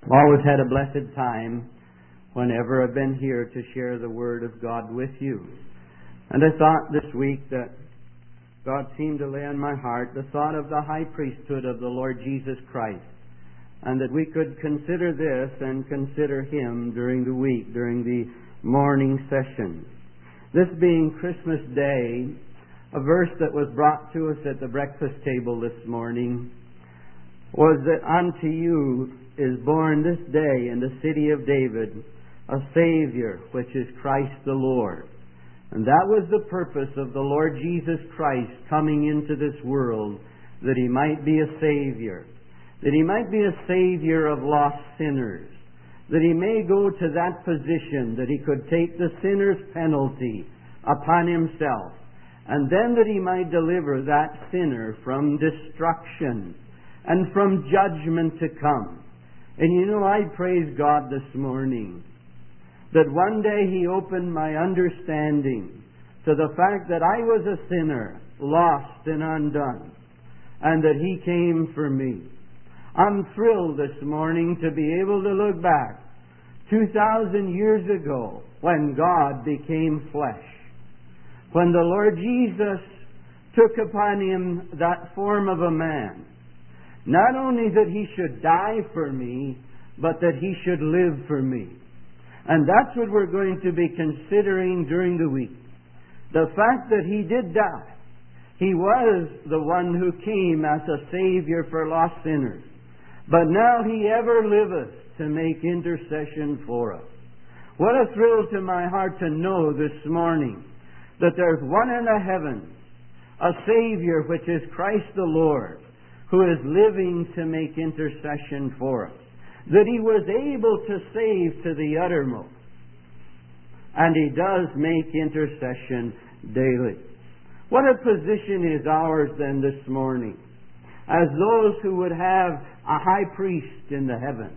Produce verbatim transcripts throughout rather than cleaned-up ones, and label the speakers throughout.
Speaker 1: I've always had a blessed time whenever I've been here to share the Word of God with you. And I thought this week that God seemed to lay on my heart the thought of the high priesthood of the Lord Jesus Christ, and that we could consider this and consider Him during the week, during the morning session. This being Christmas Day, a verse that was brought to us at the breakfast table this morning was that unto you is born this day in the city of David a Savior, which is Christ the Lord. And that was the purpose of the Lord Jesus Christ coming into this world, that He might be a Savior, that He might be a Savior of lost sinners, that He may go to that position that He could take the sinner's penalty upon Himself, and then that He might deliver that sinner from destruction and from judgment to come. And you know, I praise God this morning that one day He opened my understanding to the fact that I was a sinner, lost and undone, and that He came for me. I'm thrilled this morning to be able to look back two thousand years ago when God became flesh, when the Lord Jesus took upon Him that form of a man. Not only that He should die for me, but that He should live for me. And that's what we're going to be considering during the week. The fact that He did die. He was the one who came as a Savior for lost sinners. But now He ever liveth to make intercession for us. What a thrill to my heart to know this morning that there's one in the heavens, a Savior which is Christ the Lord, who is living to make intercession for us. That He was able to save to the uttermost. And He does make intercession daily. What a position is ours then this morning, as those who would have a high priest in the heavens,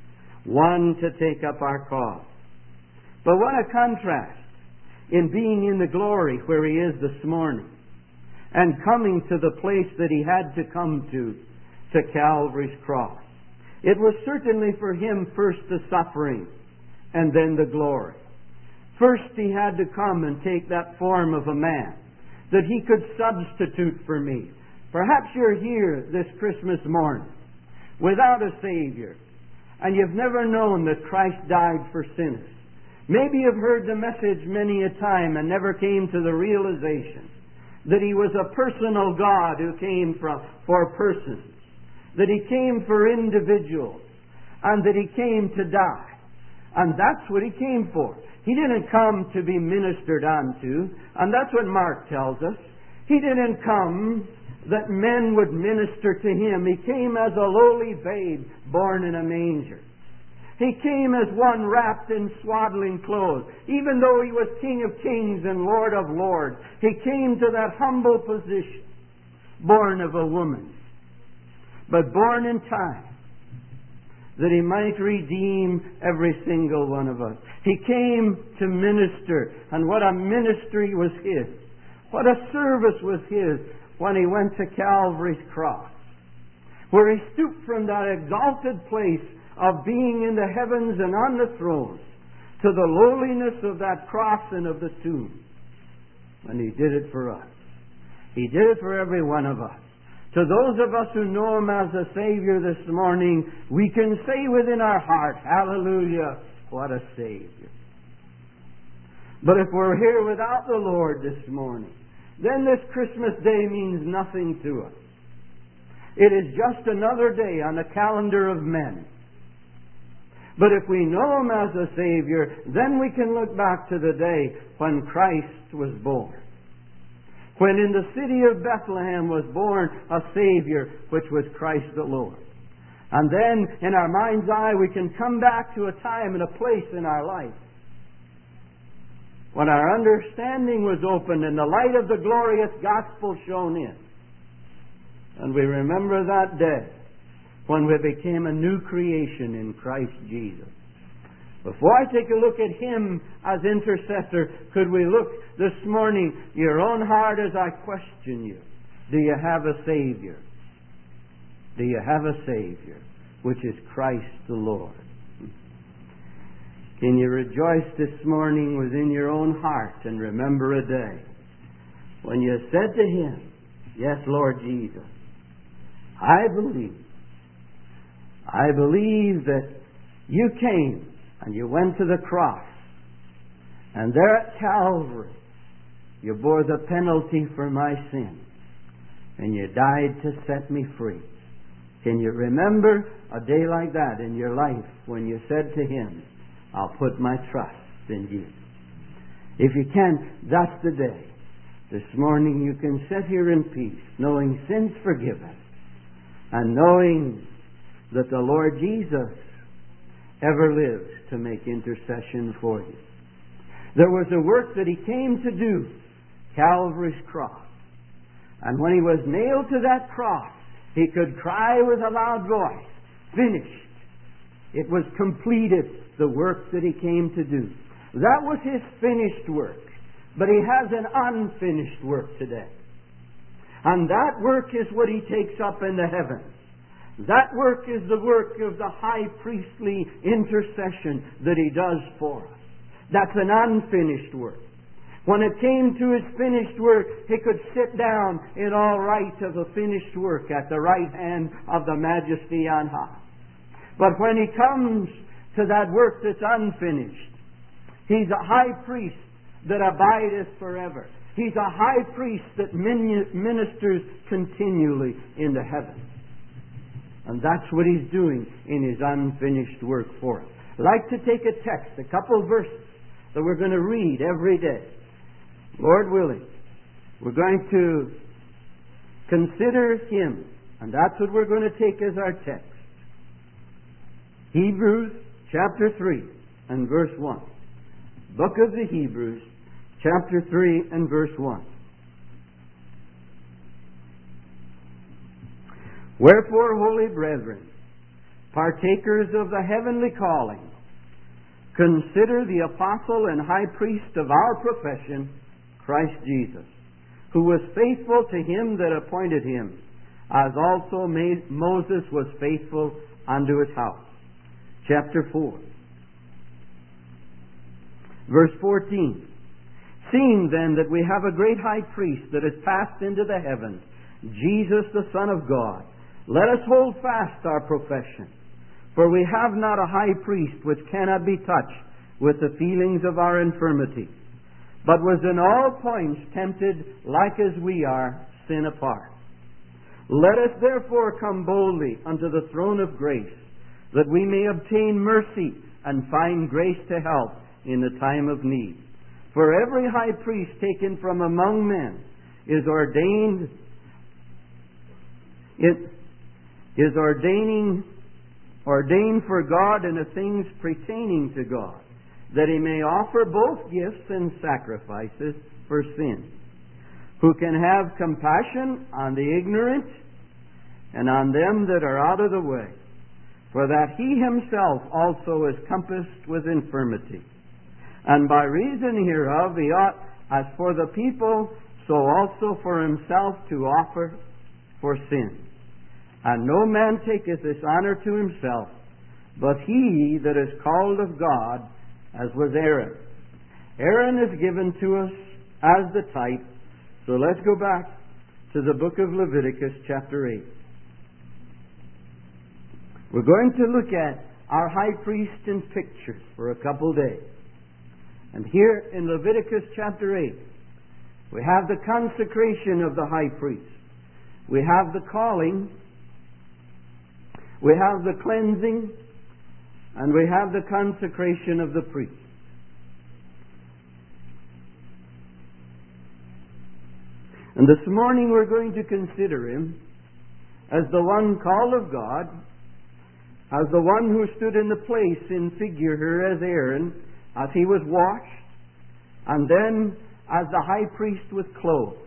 Speaker 1: one to take up our cause. But what a contrast in being in the glory where He is this morning, and coming to the place that He had to come to, to Calvary's cross. It was certainly for Him first the suffering, and then the glory. First He had to come and take that form of a man, that He could substitute for me. Perhaps you're here this Christmas morning without a Savior, and you've never known that Christ died for sinners. Maybe you've heard the message many a time and never came to the realization that He was a personal God who came from, for persons, that He came for individuals, and that He came to die. And that's what He came for. He didn't come to be ministered unto, and that's what Mark tells us. He didn't come that men would minister to Him. He came as a lowly babe born in a manger. He came as one wrapped in swaddling clothes. Even though He was King of kings and Lord of lords, He came to that humble position, born of a woman, but born in time, that He might redeem every single one of us. He came to minister, and what a ministry was His. What a service was His when He went to Calvary's cross, where He stooped from that exalted place of being in the heavens and on the throne to the lowliness of that cross and of the tomb. And He did it for us. He did it for every one of us. To those of us who know Him as a Savior this morning, we can say within our heart, hallelujah, what a Savior. But if we're here without the Lord this morning, then this Christmas day means nothing to us. It is just another day on the calendar of men. But if we know Him as a Savior, then we can look back to the day when Christ was born. When in the city of Bethlehem was born a Savior, which was Christ the Lord. And then in our mind's eye we can come back to a time and a place in our life when our understanding was opened and the light of the glorious gospel shone in. And we remember that day when we became a new creation in Christ Jesus. Before I take a look at Him as intercessor, could we look this morning, your own heart, as I question you? Do you have a Savior? Do you have a Savior? which is Christ the Lord. Can you rejoice this morning within your own heart and remember a day when you said to Him, yes, Lord Jesus, I believe. I believe that You came and You went to the cross, and there at Calvary You bore the penalty for my sin, and You died to set me free. Can you remember a day like that in your life when you said to Him, I'll put my trust in You? If you can, that's the day. This morning you can sit here in peace, knowing sins forgiven, and knowing that the Lord Jesus ever lives to make intercession for you. There was a work that He came to do, Calvary's cross. And when He was nailed to that cross, He could cry with a loud voice, finished. It was completed, the work that He came to do. That was His finished work. But He has an unfinished work today. And that work is what He takes up in the heavens. That work is the work of the high priestly intercession that He does for us. That's an unfinished work. When it came to His finished work, He could sit down in all right of the finished work at the right hand of the Majesty on high. But when He comes to that work that's unfinished, He's a high priest that abideth forever. He's a high priest that ministers continually in the heavens. And that's what He's doing in His unfinished work for us. I'd like to take a text, a couple verses that we're going to read every day. Lord willing, we're going to consider Him. And that's what we're going to take as our text. Hebrews chapter three and verse one. Book of the Hebrews, chapter three and verse one. Wherefore, holy brethren, partakers of the heavenly calling, consider the apostle and high priest of our profession, Christ Jesus, who was faithful to Him that appointed Him, as also Moses was faithful unto his house. Chapter four. Verse fourteen. Seeing then that we have a great high priest that is passed into the heavens, Jesus the Son of God, let us hold fast our profession. For we have not a high priest which cannot be touched with the feelings of our infirmity, but was in all points tempted like as we are, sin apart. Let us therefore come boldly unto the throne of grace, that we may obtain mercy and find grace to help in the time of need. For every high priest taken from among men is ordained, it is ordaining, ordained for God in the things pertaining to God, that He may offer both gifts and sacrifices for sin, who can have compassion on the ignorant and on them that are out of the way, for that He Himself also is compassed with infirmity. And by reason hereof He ought, as for the people, so also for Himself to offer for sin. And no man taketh this honor to himself, but he that is called of God, as was Aaron. Aaron is given to us as the type. So let's go back to the book of Leviticus chapter eight. We're going to look at our high priest in pictures for a couple days. And here in Leviticus chapter eight, we have the consecration of the high priest. We have the calling. We have the cleansing. And we have the consecration of the priest. And this morning we're going to consider him as the one called of God, as the one who stood in the place in figure here as Aaron, as he was washed, and then as the high priest was clothed.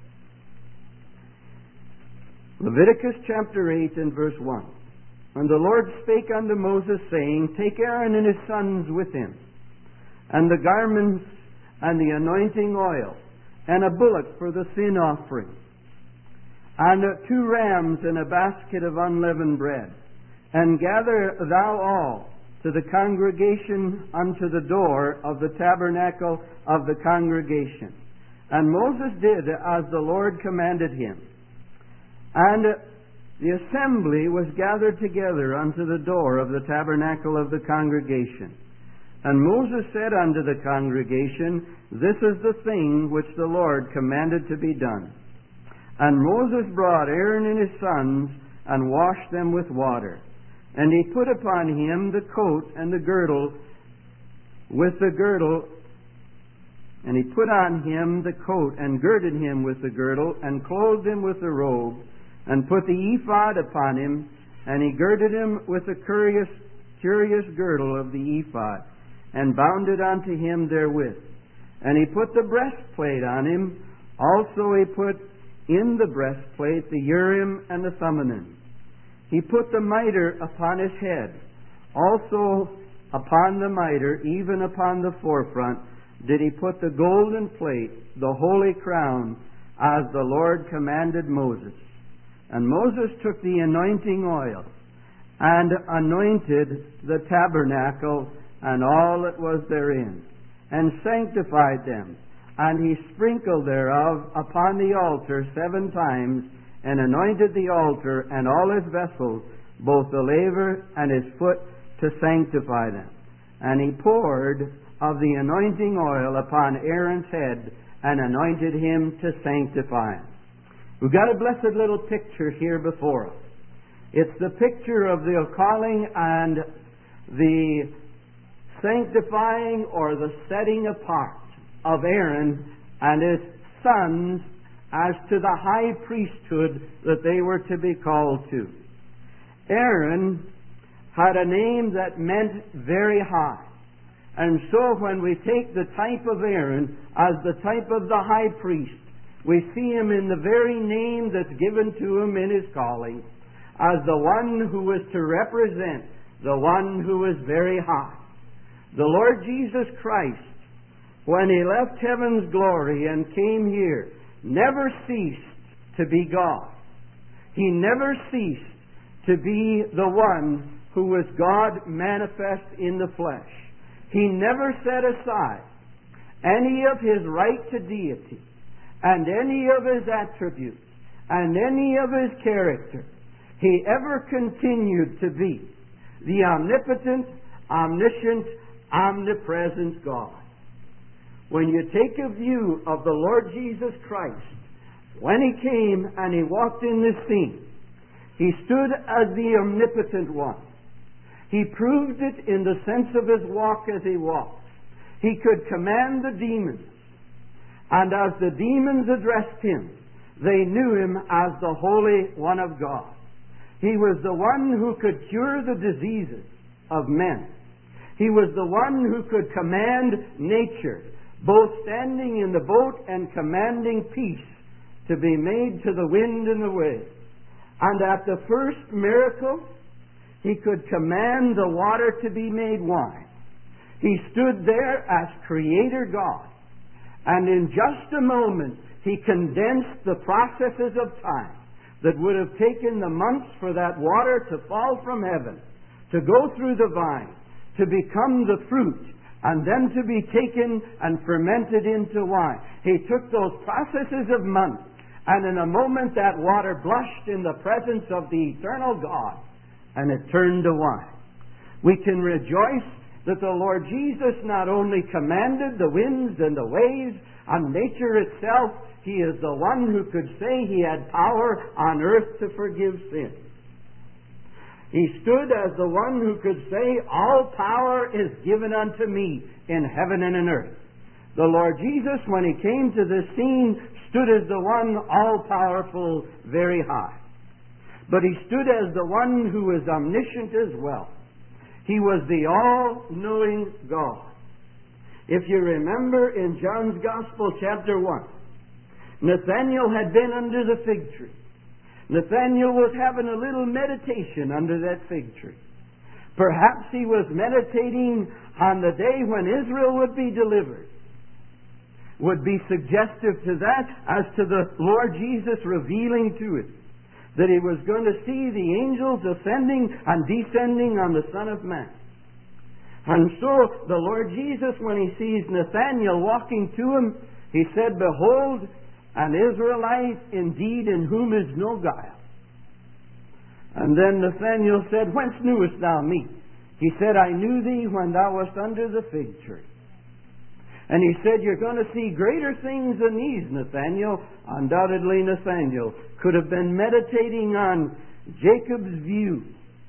Speaker 1: Leviticus chapter eight and verse one. And the Lord spake unto Moses, saying, Take Aaron and his sons with him, and the garments and the anointing oil, and a bullock for the sin offering, and two rams and a basket of unleavened bread, And gather thou all to the congregation unto the door of the tabernacle of the congregation. And Moses did as the Lord commanded him. And the assembly was gathered together unto the door of the tabernacle of the congregation. And Moses said unto the congregation, This is the thing which the Lord commanded to be done. And Moses brought Aaron and his sons, and washed them with water. And he put upon him the coat and the girdle, with the girdle, and he put on him the coat, and girded him with the girdle, and clothed him with the robe, and put the ephod upon him, and he girded him with the curious, curious girdle of the ephod, and bound it unto him therewith. And he put the breastplate on him. Also he put in the breastplate the Urim and the Thummim. He put the mitre upon his head. Also upon the mitre, even upon the forefront, did he put the golden plate, the holy crown, as the Lord commanded Moses. And Moses took the anointing oil, and anointed the tabernacle, and all that was therein, and sanctified them. And he sprinkled thereof upon the altar seven times, and anointed the altar and all his vessels, both the laver and his foot, to sanctify them. And he poured of the anointing oil upon Aaron's head, and anointed him to sanctify him. We've got a blessed little picture here before us. It's the picture of the calling and the sanctifying, or the setting apart, of Aaron and his sons as to the high priesthood that they were to be called to. Aaron had a name that meant very high. And so when we take the type of Aaron as the type of the high priest, we see him in the very name that's given to him in his calling, as the one who is to represent the one who is very high. The Lord Jesus Christ, when he left heaven's glory and came here, never ceased to be God. He never ceased to be the one who was God manifest in the flesh. He never set aside any of his right to deity, and any of his attributes, and any of his character. He ever continued to be the omnipotent, omniscient, omnipresent God. When you take a view of the Lord Jesus Christ, when he came and he walked in this scene, he stood as the omnipotent one. He proved it in the sense of his walk as he walked. He could command the demons, and as the demons addressed him, they knew him as the Holy One of God. He was the one who could cure the diseases of men. He was the one who could command nature, both standing in the boat and commanding peace to be made to the wind and the waves. And at the first miracle, he could command the water to be made wine. He stood there as Creator God. And in just a moment, he condensed the processes of time that would have taken the months for that water to fall from heaven, to go through the vine, to become the fruit, and then to be taken and fermented into wine. He took those processes of months, and in a moment that water blushed in the presence of the eternal God, and it turned to wine. We can rejoice that the Lord Jesus not only commanded the winds and the waves and nature itself, he is the one who could say he had power on earth to forgive sin. He stood as the one who could say, all power is given unto me in heaven and in earth. The Lord Jesus, when he came to this scene, stood as the one all-powerful, very high. But he stood as the one who is omniscient as well. He was the all-knowing God. If you remember in John's Gospel, chapter one, Nathanael had been under the fig tree. Nathanael was having a little meditation under that fig tree. Perhaps he was meditating on the day when Israel would be delivered. Would be suggestive to that as to the Lord Jesus revealing to it that he was going to see the angels ascending and descending on the Son of Man. And so the Lord Jesus, when he sees Nathanael walking to him, he said, "Behold, an Israelite indeed in whom is no guile." And then Nathanael said, "Whence knewest thou me?" He said, "I knew thee when thou wast under the fig tree." And he said, "You're going to see greater things than these, Nathanael." Undoubtedly, Nathanael could have been meditating on Jacob's view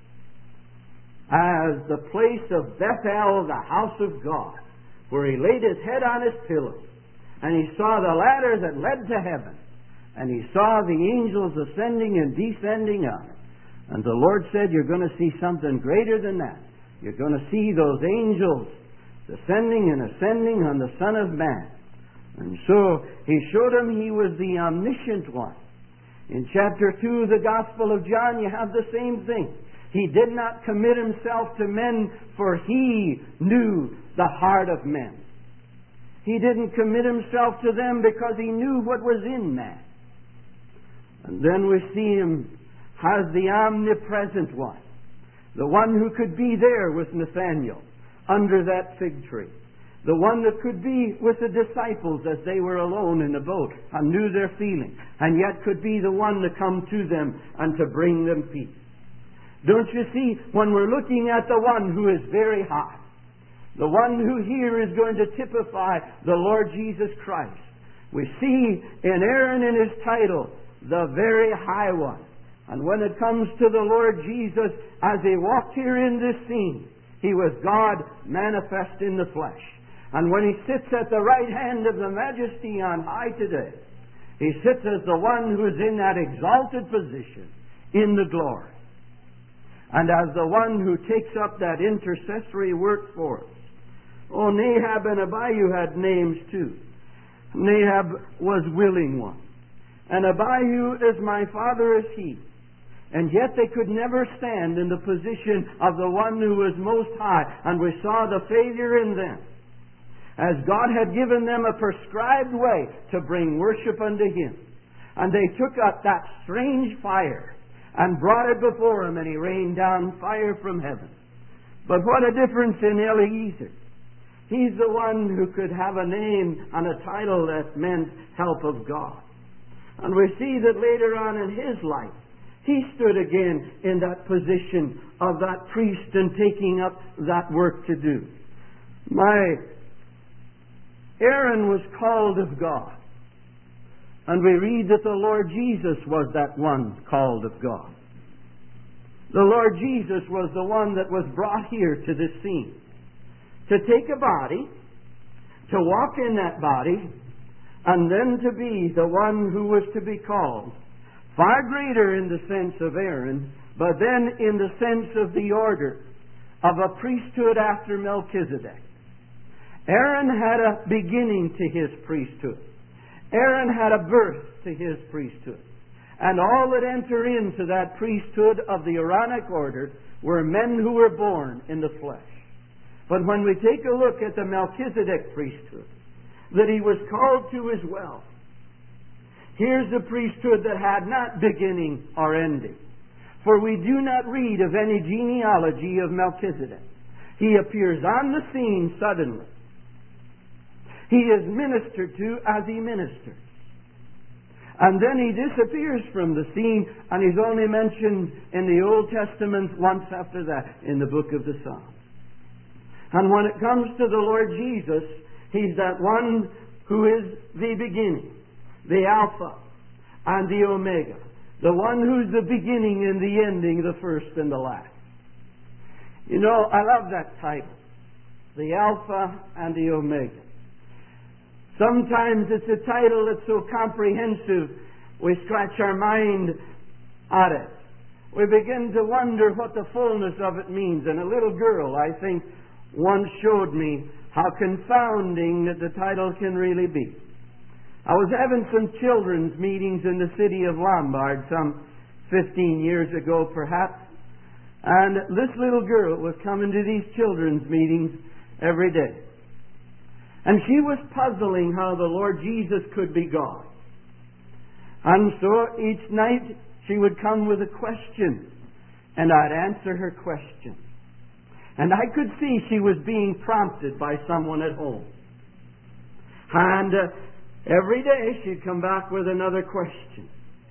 Speaker 1: as the place of Bethel, the house of God, where he laid his head on his pillow, and he saw the ladder that led to heaven, and he saw the angels ascending and descending on it. And the Lord said, "You're going to see something greater than that. You're going to see those angels descending and ascending on the Son of Man." And so he showed him he was the omniscient one. In chapter two of the Gospel of John, you have the same thing. He did not commit himself to men, for he knew the heart of men. He didn't commit himself to them because he knew what was in man. And then we see him as the omnipresent one, the one who could be there with Nathanael under that fig tree, the one that could be with the disciples as they were alone in the boat and knew their feelings, and yet could be the one to come to them and to bring them peace. Don't you see, when we're looking at the one who is very high, the one who here is going to typify the Lord Jesus Christ, we see in Aaron in his title, the very high one. And when it comes to the Lord Jesus, as he walked here in this scene, he was God manifest in the flesh. And when he sits at the right hand of the Majesty on high today, he sits as the one who is in that exalted position in the glory. And as the one who takes up that intercessory work for us. Oh, Nahab and Abihu had names too. Nahab was willing one. And Abihu is my father is he. And yet they could never stand in the position of the one who was most high. And we saw the failure in them. As God had given them a prescribed way to bring worship unto Him. And they took up that strange fire and brought it before Him, and He rained down fire from heaven. But what a difference in Eliezer. He's the one who could have a name and a title that meant help of God. And we see that later on in his life, he stood again in that position of that priest and taking up that work to do. My Aaron was called of God. And we read that the Lord Jesus was that one called of God. The Lord Jesus was the one that was brought here to this scene. To take a body, to walk in that body, and then to be the one who was to be called. Far greater in the sense of Aaron, but then in the sense of the order of a priesthood after Melchizedek. Aaron had a beginning to his priesthood. Aaron had a birth to his priesthood. And all that enter into that priesthood of the Aaronic order were men who were born in the flesh. But when we take a look at the Melchizedek priesthood, that he was called to as well. Here's a priesthood that had not beginning or ending. For we do not read of any genealogy of Melchizedek. He appears on the scene suddenly. He is ministered to as he ministers. And then he disappears from the scene, and he's only mentioned in the Old Testament once after that in the book of the Psalms. And when it comes to the Lord Jesus, He's that one who is the beginning, the Alpha and the Omega, the one who's the beginning and the ending, the first and the last. You know, I love that title, the Alpha and the Omega. Sometimes it's a title that's so comprehensive, we scratch our mind at it. We begin to wonder what the fullness of it means. And a little girl, I think, once showed me how confounding that the title can really be. I was having some children's meetings in the city of Lombard some fifteen years ago, perhaps. And this little girl was coming to these children's meetings every day. And she was puzzling how the Lord Jesus could be God. And so each night she would come with a question, and I'd answer her question. And I could see she was being prompted by someone at home. And uh, every day she'd come back with another question.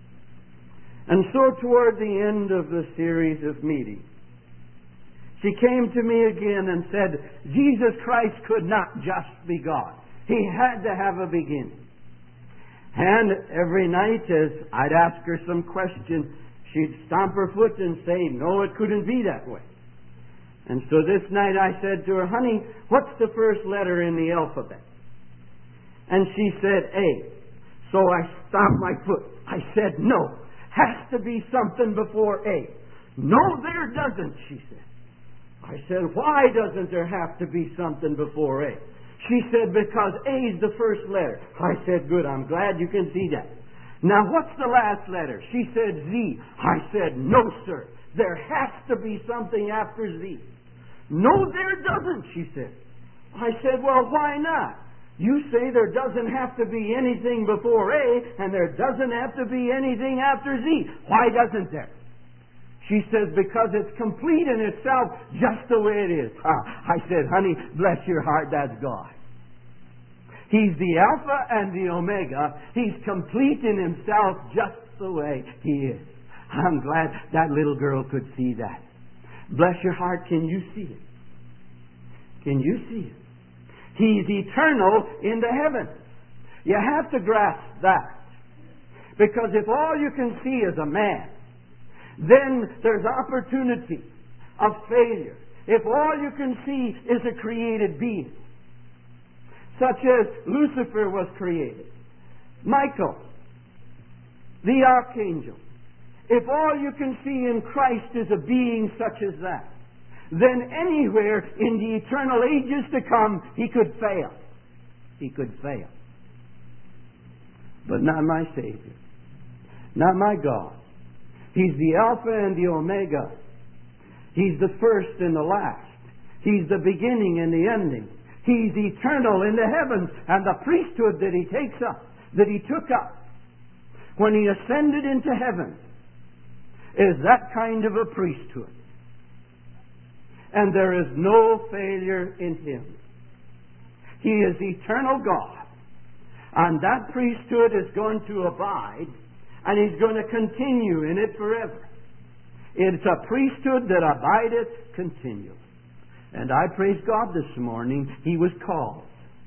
Speaker 1: And so toward the end of the series of meetings, she came to me again and said, Jesus Christ could not just be God. He had to have a beginning. And every night as I'd ask her some question, she'd stomp her foot and say, no, it couldn't be that way. And so this night I said to her, honey, what's the first letter in the alphabet? And she said, A. So I stomped my foot. I said, no, has to be something before A. No, there doesn't, she said. I said, why doesn't there have to be something before A? She said, because A is the first letter. I said, good, I'm glad you can see that. Now, what's the last letter? She said, Z. I said, no, sir. There has to be something after Z. No, there doesn't, she said. I said, well, why not? You say there doesn't have to be anything before A, and there doesn't have to be anything after Z. Why doesn't there? She says, because it's complete in itself just the way it is. I said, honey, bless your heart, that's God. He's the Alpha and the Omega. He's complete in himself just the way he is. I'm glad that little girl could see that. Bless your heart, can you see it? Can you see it? He's eternal in the heavens. You have to grasp that. Because if all you can see is a man, then there's opportunity of failure. If all you can see is a created being, such as Lucifer was created, Michael, the archangel, if all you can see in Christ is a being such as that, then anywhere in the eternal ages to come, he could fail. He could fail. But not my Savior. Not my God. He's the Alpha and the Omega. He's the first and the last. He's the beginning and the ending. He's eternal in the heavens. And the priesthood that he takes up, that he took up when he ascended into heaven, is that kind of a priesthood. And there is no failure in him. He is eternal God. And that priesthood is going to abide, and he's going to continue in it forever. It's a priesthood that abideth continually. And I praise God this morning, he was called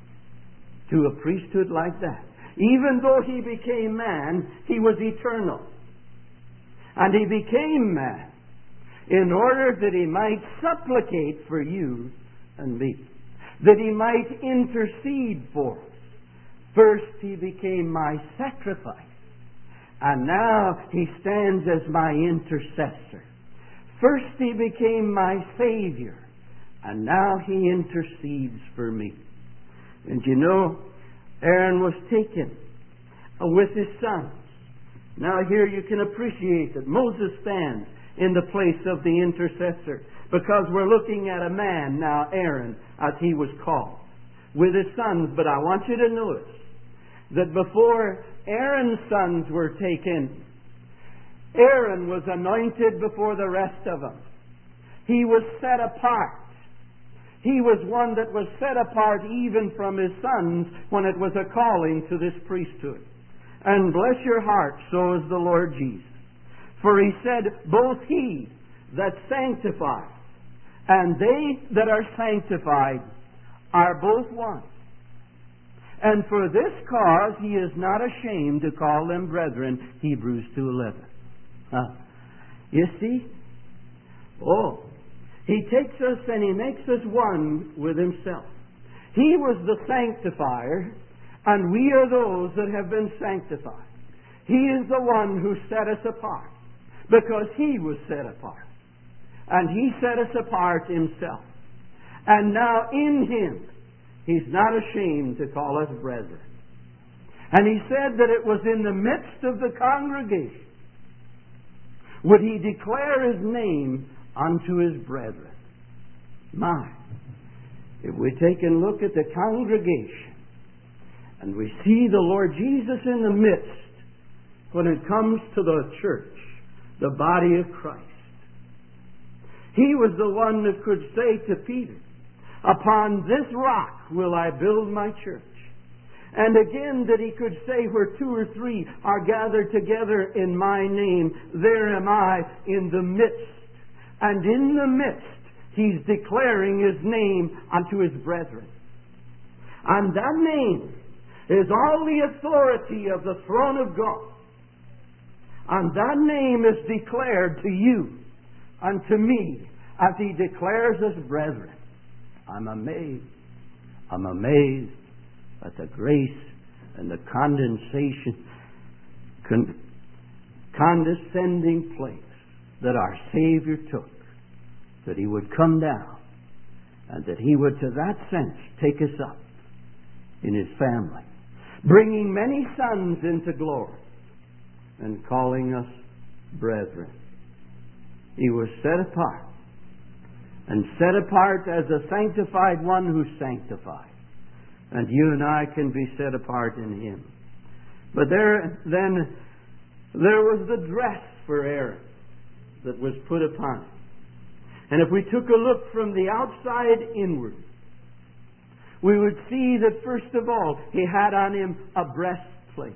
Speaker 1: to a priesthood like that. Even though he became man, he was eternal. And he became man in order that he might supplicate for you and me, that he might intercede for us. First he became my sacrifice, and now he stands as my intercessor. First he became my Savior, and now he intercedes for me. And you know, Aaron was taken with his sons. Now here you can appreciate that Moses stands in the place of the intercessor, because we're looking at a man now, Aaron, as he was called, with his sons. But I want you to notice that before Aaron's sons were taken, Aaron was anointed before the rest of them. He was set apart. He was one that was set apart even from his sons when it was a calling to this priesthood. And bless your heart, so is the Lord Jesus. For he said, both he that sanctifies and they that are sanctified are both one. And for this cause he is not ashamed to call them brethren, Hebrews two eleven. Huh. You see? Oh, he takes us and he makes us one with himself. He was the sanctifier, and we are those that have been sanctified. He is the one who set us apart, because he was set apart. And he set us apart himself. And now in him, he's not ashamed to call us brethren. And he said that it was in the midst of the congregation would he declare his name unto his brethren. My, if we take and look at the congregation and we see the Lord Jesus in the midst when it comes to the church, the body of Christ. He was the one that could say to Peter, "Upon this rock will I build my church." And again that he could say, "Where two or three are gathered together in my name, there am I in the midst." And in the midst, he's declaring his name unto his brethren. And that name is all the authority of the throne of God. And that name is declared to you and to me as he declares us brethren. I'm amazed. I'm amazed at the grace and the condensation, con- condescending place that our Savior took, that he would come down and that he would, to that sense, take us up in his family, bringing many sons into glory and calling us brethren. He was set apart, and set apart as a sanctified one who sanctifies. And you and I can be set apart in him. But there, then, there was the dress for Aaron that was put upon him. And if we took a look from the outside inward, we would see that first of all, he had on him a breastplate.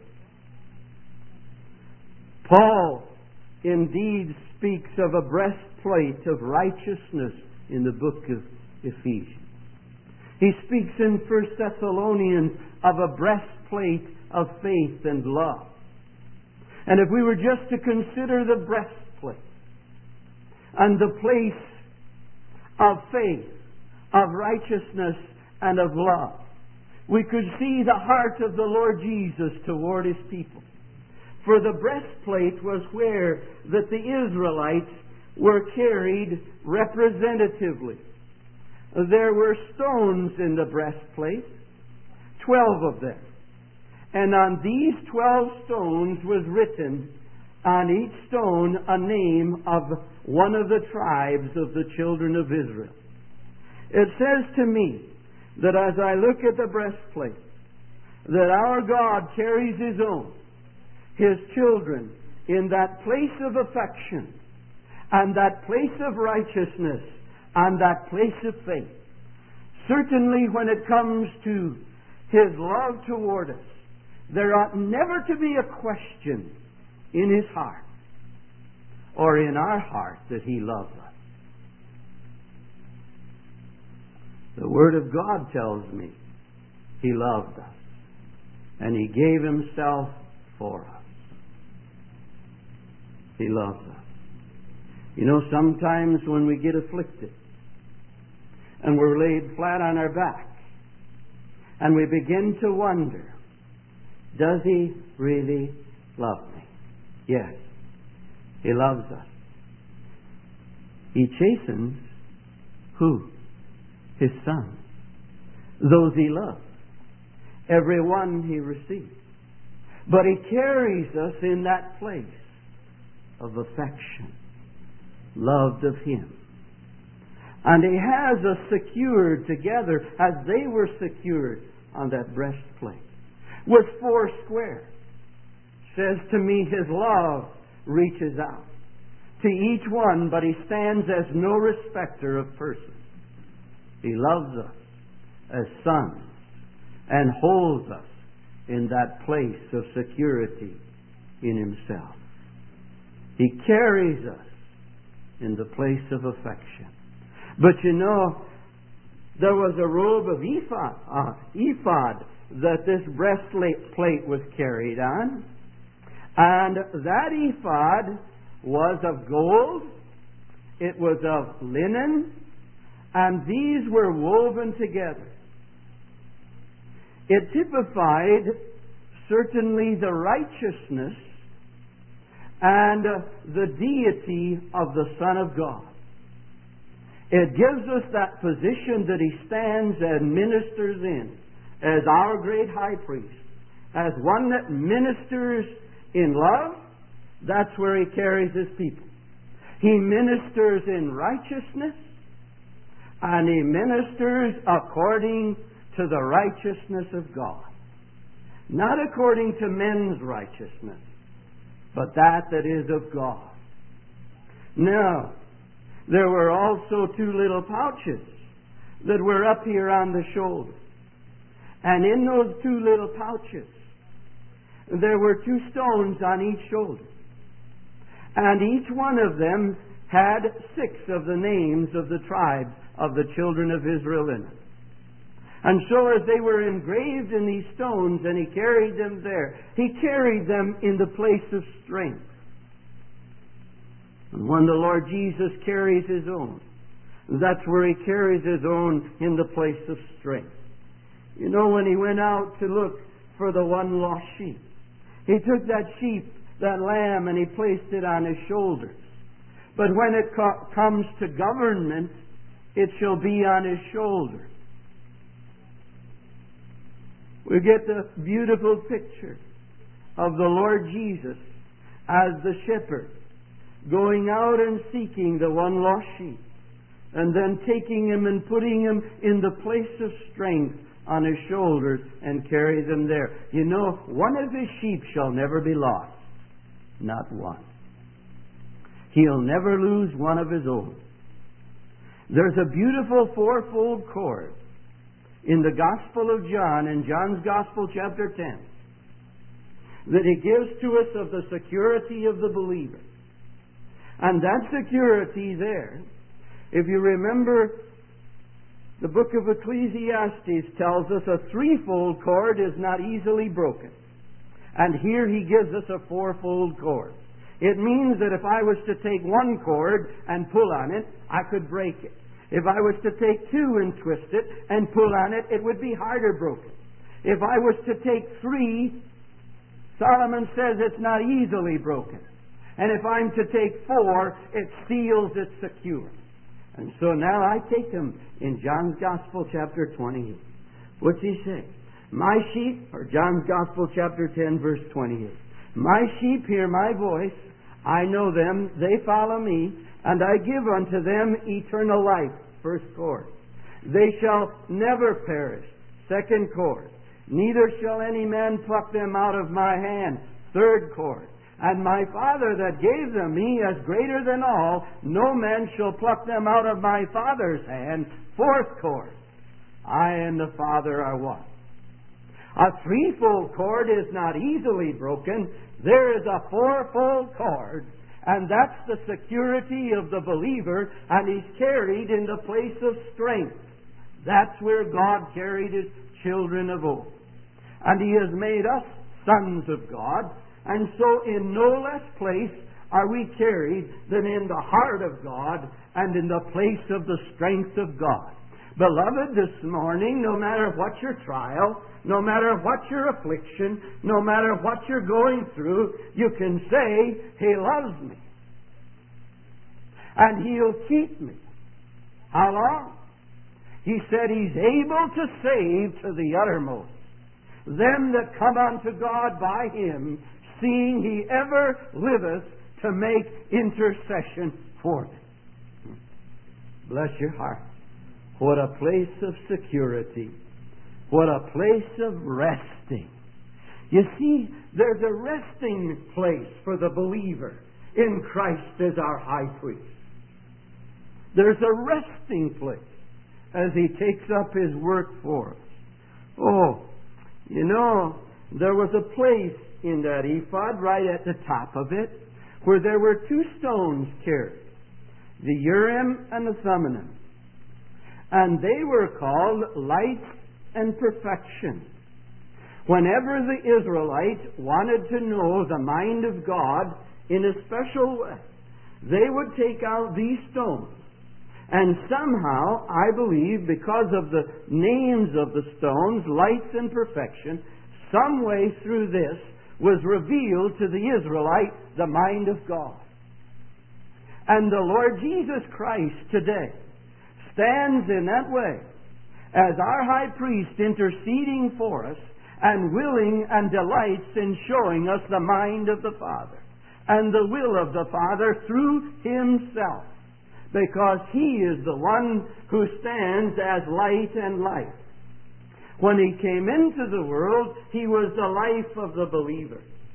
Speaker 1: Paul indeed speaks of a breastplate of righteousness in the book of Ephesians. He speaks in First Thessalonians of a breastplate of faith and love. And if we were just to consider the breastplate and the place of faith, of righteousness, and of love, we could see the heart of the Lord Jesus toward his people. For the breastplate was where that the Israelites were carried representatively. There were stones in the breastplate, twelve of them. And on these twelve stones was written on each stone a name of one of the tribes of the children of Israel. It says to me that as I look at the breastplate, that our God carries his own, his children, in that place of affection and that place of righteousness and that place of faith. Certainly when it comes to his love toward us, there ought never to be a question in his heart or in our heart that he loves us. The Word of God tells me he loved us and he gave himself for us. He loves us. You know, sometimes when we get afflicted and we're laid flat on our back and we begin to wonder, does he really love me? Yes, he loves us. He chastens who? His Son. Those he loves. Every one he receives. But he carries us in that place of affection, loved of him. And he has us secured together as they were secured on that breastplate with four squares. Says to me, his love reaches out to each one, but he stands as no respecter of persons. He loves us as sons and holds us in that place of security in himself. He carries us in the place of affection. But you know, there was a robe of ephod, uh, ephod that this breastplate was carried on. And that ephod was of gold, it was of linen, and these were woven together. It typified certainly the righteousness and the deity of the Son of God. It gives us that position that he stands and ministers in as our great high priest, as one that ministers in love. That's where he carries his people. He ministers in righteousness, and he ministers according to the righteousness of God. Not according to men's righteousness, but that that is of God. Now, there were also two little pouches that were up here on the shoulder. And in those two little pouches, there were two stones on each shoulder. And each one of them had six of the names of the tribes of the children of Israel in it. And so as they were engraved in these stones and he carried them there, he carried them in the place of strength. And when the Lord Jesus carries His own, that's where He carries His own, in the place of strength. You know, when He went out to look for the one lost sheep, He took that sheep, that lamb, and He placed it on His shoulders. But when it co- comes to government, it shall be on His shoulders. We get the beautiful picture of the Lord Jesus as the shepherd, going out and seeking the one lost sheep, and then taking him and putting him in the place of strength on His shoulders and carry them there. You know, one of His sheep shall never be lost. Not one. He'll never lose one of His own. There's a beautiful fourfold cord in the Gospel of John, in John's Gospel, chapter ten, that He gives to us of the security of the believer. And that security there, if you remember, the book of Ecclesiastes tells us a threefold cord is not easily broken. And here he gives us a fourfold cord. It means that if I was to take one cord and pull on it, I could break it. If I was to take two and twist it and pull on it, it would be harder broken. If I was to take three, Solomon says it's not easily broken. And if I'm to take four, it seals it secure. And so now I take them in John's Gospel, chapter twenty-eight. What's he say? My sheep, or John's Gospel, chapter ten, verse twenty-eight. My sheep hear my voice, I know them, they follow me, and I give unto them eternal life. First chord. They shall never perish. Second chord. Neither shall any man pluck them out of my hand. Third chord. And my Father that gave them me is greater than all. No man shall pluck them out of my Father's hand. Fourth chord. I and the Father are one. A threefold cord is not easily broken. There is a fourfold cord. And that's the security of the believer, and he's carried in the place of strength. That's where God carried His children of old. And He has made us sons of God, and so in no less place are we carried than in the heart of God and in the place of the strength of God. Beloved, this morning, no matter what your trial, no matter what your affliction, no matter what you're going through, you can say, He loves me. And He'll keep me. How long? He said He's able to save to the uttermost them that come unto God by Him, seeing He ever liveth to make intercession for them. Bless your heart. What a place of security. What a place of resting. You see, there's a resting place for the believer in Christ as our high priest. There's a resting place as He takes up His work for us. Oh, you know, there was a place in that ephod right at the top of it where there were two stones carried, the Urim and the Thummim. And they were called light and perfection. Whenever the Israelites wanted to know the mind of God in a special way, they would take out these stones. And somehow, I believe, because of the names of the stones, lights and perfection, some way through this was revealed to the Israelite the mind of God. And the Lord Jesus Christ today stands in that way as our high priest, interceding for us and willing and delights in showing us the mind of the Father and the will of the Father through Himself, because He is the one who stands as light and life. When He came into the world, He was the life of the believer.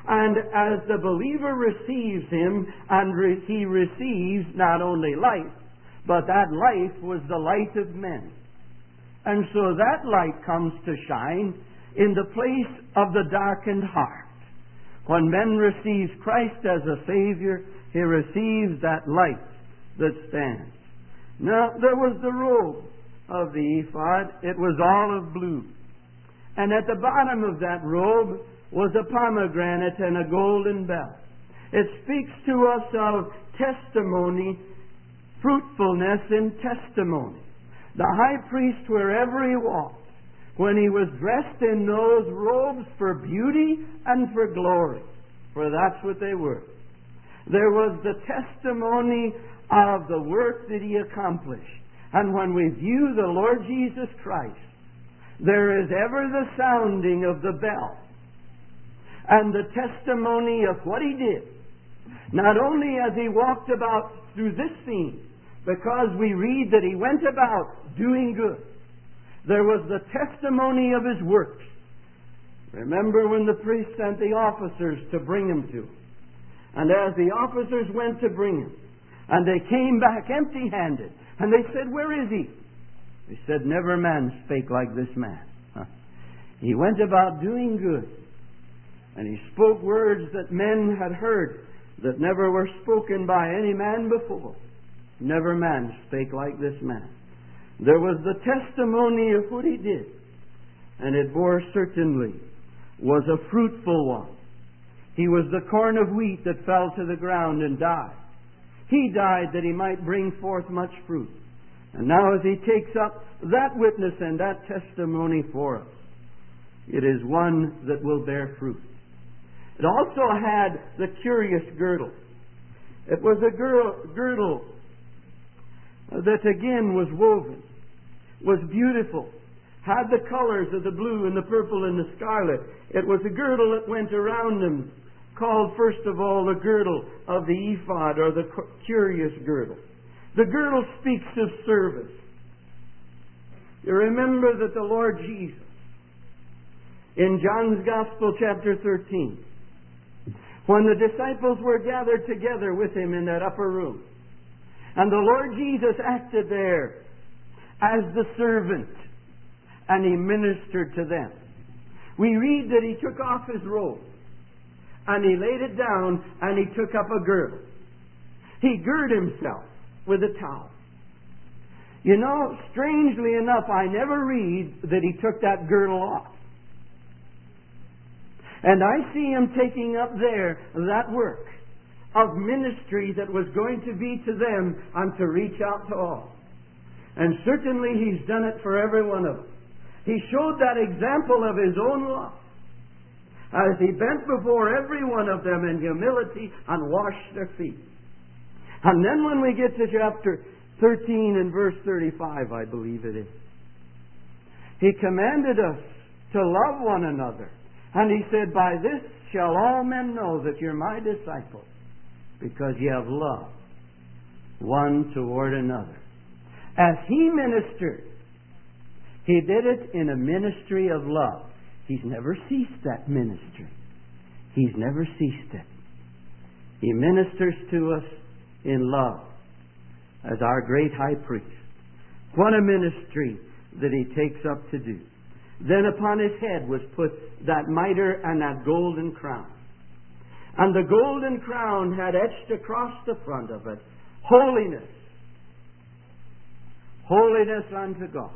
Speaker 1: And as the believer receives Him, and re- he receives not only life, but that life was the light of men. And so that light comes to shine in the place of the darkened heart. When man receives Christ as a Savior, he receives that light that stands. Now, there was the robe of the ephod. It was olive blue. And at the bottom of that robe was a pomegranate and a golden bell. It speaks to us of testimony, fruitfulness in testimony. The high priest, wherever he walked, when he was dressed in those robes for beauty and for glory, for that's what they were, there was the testimony of the work that he accomplished. And when we view the Lord Jesus Christ, there is ever the sounding of the bell and the testimony of what he did. Not only as he walked about through this scene, because we read that he went about doing good. There was the testimony of his works. Remember when the priest sent the officers to bring him to him. And as the officers went to bring him, and they came back empty-handed, and they said, "Where is he?" They said, "Never man spake like this man." Huh. He went about doing good. And he spoke words that men had heard that never were spoken by any man before. Never man spake like this man. There was the testimony of what he did. And it bore certainly was a fruitful one. He was the corn of wheat that fell to the ground and died. He died that he might bring forth much fruit. And now as he takes up that witness and that testimony for us, it is one that will bear fruit. It also had the curious girdle. It was a girdle that again was woven, was beautiful, had the colors of the blue and the purple and the scarlet. It was a girdle that went around them, called first of all the girdle of the ephod, or the curious girdle. The girdle speaks of service. You remember that the Lord Jesus, in John's Gospel, chapter thirteen, when the disciples were gathered together with him in that upper room, and the Lord Jesus acted there as the servant, and he ministered to them. We read that he took off his robe, and he laid it down, and he took up a girdle. He girded himself with a towel. You know, strangely enough, I never read that he took that girdle off. And I see him taking up there that work of ministry that was going to be to them and to reach out to all. And certainly he's done it for every one of us. He showed that example of his own love as he bent before every one of them in humility and washed their feet. And then when we get to chapter thirteen and verse thirty-five, I believe it is, he commanded us to love one another. And he said, "By this shall all men know that you're my disciples, because you have love one toward another." As he ministered, he did it in a ministry of love. He's never ceased that ministry. He's never ceased it. He ministers to us in love as our great high priest. What a ministry that he takes up to do. Then upon his head was put that mitre and that golden crown. And the golden crown had etched across the front of it, holiness. Holiness unto God.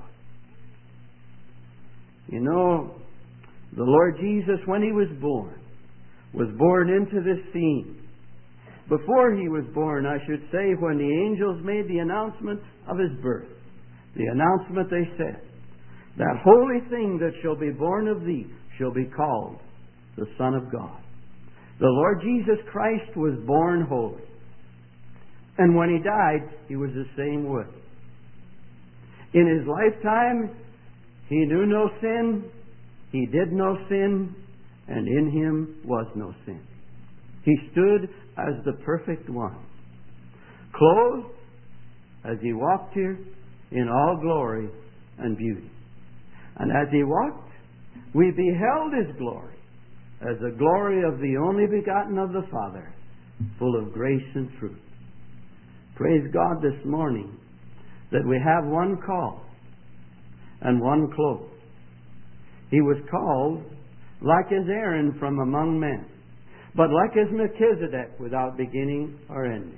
Speaker 1: You know, the Lord Jesus, when he was born, was born into this scene. Before he was born, I should say, when the angels made the announcement of his birth, the announcement they said, "That holy thing that shall be born of thee shall be called the Son of God." The Lord Jesus Christ was born holy. And when he died, he was the same way. In his lifetime, he knew no sin, he did no sin, and in him was no sin. He stood as the perfect one, clothed as he walked here in all glory and beauty. And as he walked, we beheld his glory as the glory of the only begotten of the Father, full of grace and truth. Praise God this morning that we have one call and one close. He was called like as Aaron from among men, but like as Melchizedek without beginning or ending.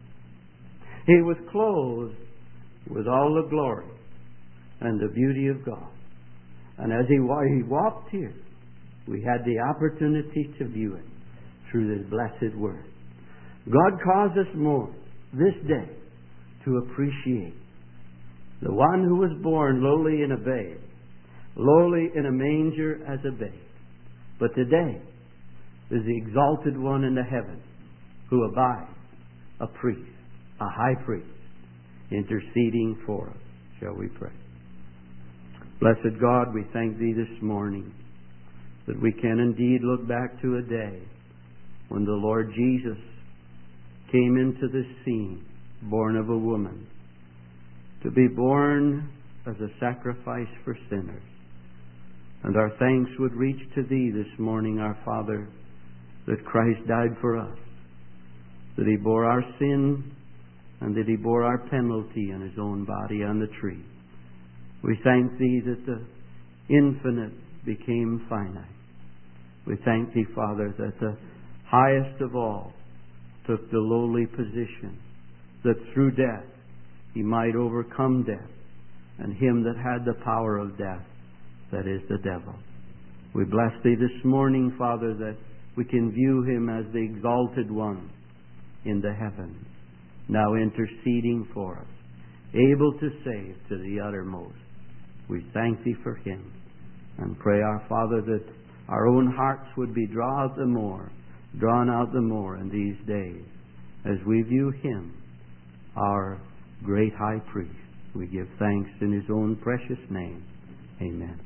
Speaker 1: He was clothed with all the glory and the beauty of God. And as he, he walked here, we had the opportunity to view it through this blessed Word. God calls us more this day to appreciate the one who was born lowly in a babe, lowly in a manger as a babe. But today is the exalted one in the heavens who abides, a priest, a high priest, interceding for us. Shall we pray? Blessed God, we thank Thee this morning that we can indeed look back to a day when the Lord Jesus came into this scene, born of a woman, to be born as a sacrifice for sinners. And our thanks would reach to Thee this morning, our Father, that Christ died for us, that He bore our sin, and that He bore our penalty in His own body on the tree. We thank Thee that the infinite became finite. We thank Thee, Father, that the highest of all took the lowly position, that through death He might overcome death, and him that had the power of death, that is the devil. We bless Thee this morning, Father, that we can view Him as the exalted one in the heavens, now interceding for us, able to save to the uttermost. We thank Thee for Him, and pray, our Father, that our own hearts would be drawn out the more, drawn out the more in these days, as we view Him, our great high priest. We give thanks in His own precious name. Amen.